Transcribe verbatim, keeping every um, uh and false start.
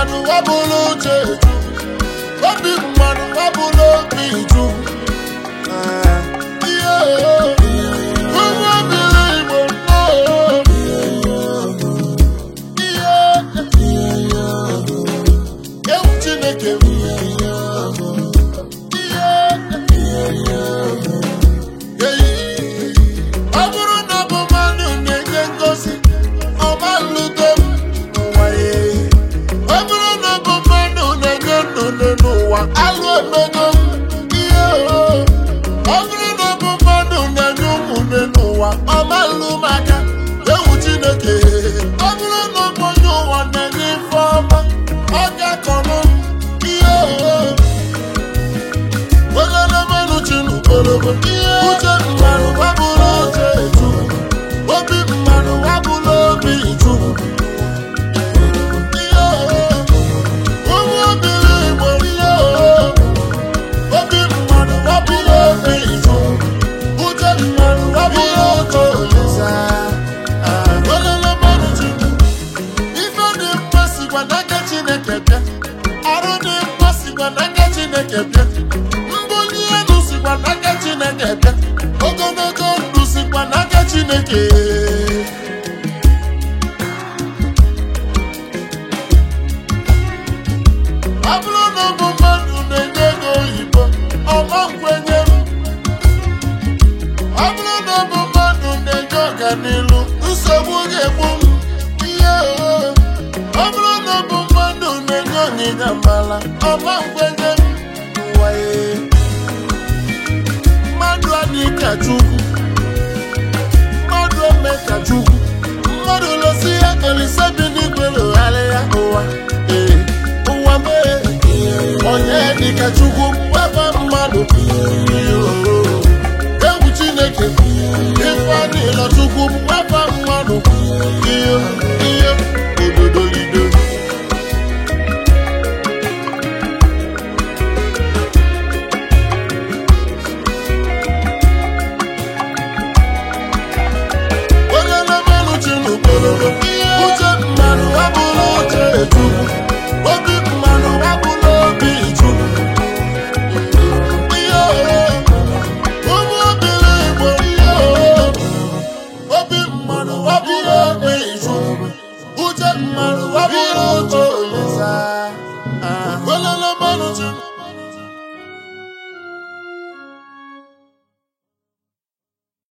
mmanụ wabụlụ uche Chukwu obi mmanụ wabụlụ obi Chukwu ihe ụmụ obili Igbo ihe ewu Chineke ọ bụrụ na ọ bụ mmadụ na-enye ngozi ọ malụgo m n'ụwa ya ọ bụrụ na ọ bụ mmadụ na-enye nnụnụ n'ụwa alụ emego m ihe ọ bụrụ na ọ bụ mmadụ na-enye ụmụnne n'ụwa ọ malụ maka ewu Chineke ọ bụrụ na ọ bụ onye ụwa na-enye ife ọma ọ ga-akọrọ m ihe ogologo Chinukologo uche mmanụ wabụlụ uche Chukwu obi mmanụ wabụlụ obi Chukwu ihe ụmụ obili Igbo ihe obi mmanụ wabụlụ obi Chukwu uche mmanụ wabụlụ oke Olisa ogologo Chukwu ife dị mma sikwa n'aka Chineke bịa arụ dị mma sikwa n'aka Chineke bịa sikwa n'aka Chineke bịa ogologo ndụ sikwa n'aka Chineke ọ bụrụ na ọ bụ mmadụ na-enye ego oyibo ọma nkwenye m ọ bụrụ na ọ bụ mmadụ na-enye ọganilu nsogbu ga-egbu m ihe ọ bụrụ na ọ bụ mmadụ na-enye onyinye amala ọma nkwenye m n'ụwa ya mmadụ adị ka Chukwu mmadụ ome ka Chukwu mmadụ losi ya Olisa bi n'igwe